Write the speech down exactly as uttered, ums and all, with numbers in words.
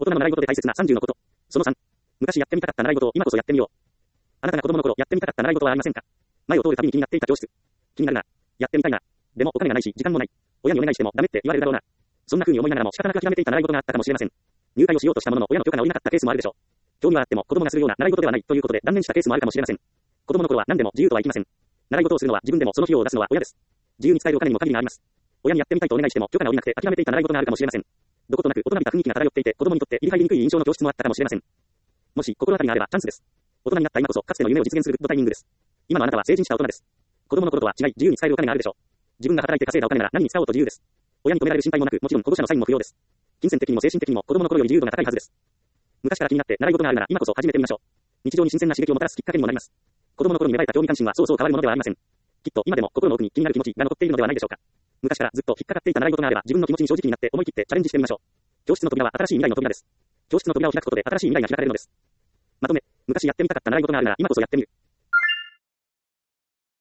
大人の習い事で大切なさんじゅうのこと。そのさん。昔やってみたかった習い事を今こそやってみよう。あなたが子供の頃やってみたかった習い事はありませんか？前を通るたびに気になっていた教室。気になるな。やってみたいな。でもお金がないし時間もない。親にお願いしてもダメって言われるだろうな。そんな風に思いながらも仕方なく諦めていた習い事があったかもしれません。入会をしようとしたものの親の許可が下りなかったケースもあるでしょう。興味はあっても子供がするような習い事ではないということで断念したケースもあるかもしれません。子供の頃は何でも自由とはいきません。習い事をするのは自分でもその費用を出すのは親です。自由に使えるお金にも限りがあります。親にやってみたいとお願いしても許可が下りなくて諦めていた習い事があるかもしれません。どことなく大人びた雰囲気が漂っていて子供にとって入り入りにくい印象の教室もあったかもしれません。もし心当たりがあればチャンスです。大人になった今こそかつての夢を実現するグッドタイミングです。今のあなたは成人した大人です。子供の頃とは違い自由に使えるお金があるでしょう。自分が働いて稼いだお金なら何に使おうと自由です。親に止められる心配もなく、もちろん保護者のサインも不要です。金銭的にも精神的にも子供の頃より自由度が高いはずです。昔から気になって習い事があるなら今こそ始めてみましょう。日常に新鮮な刺激をもたらすきっかけにもなります。子供の頃に芽生えた興味関心はそうそう変わるものではありません。きっと今でも心の奥に気になる気持ちが残っているのではないでしょうか。昔からずっと引っかかっていた習い事があれば自分の気持ちに正直になって思い切ってチャレンジしてみましょう。教室の扉は新しい未来の扉です。教室の扉を開くことで新しい未来が開かれるのです。まとめ、昔やってみたかった習い事があるなら今こそやってみる。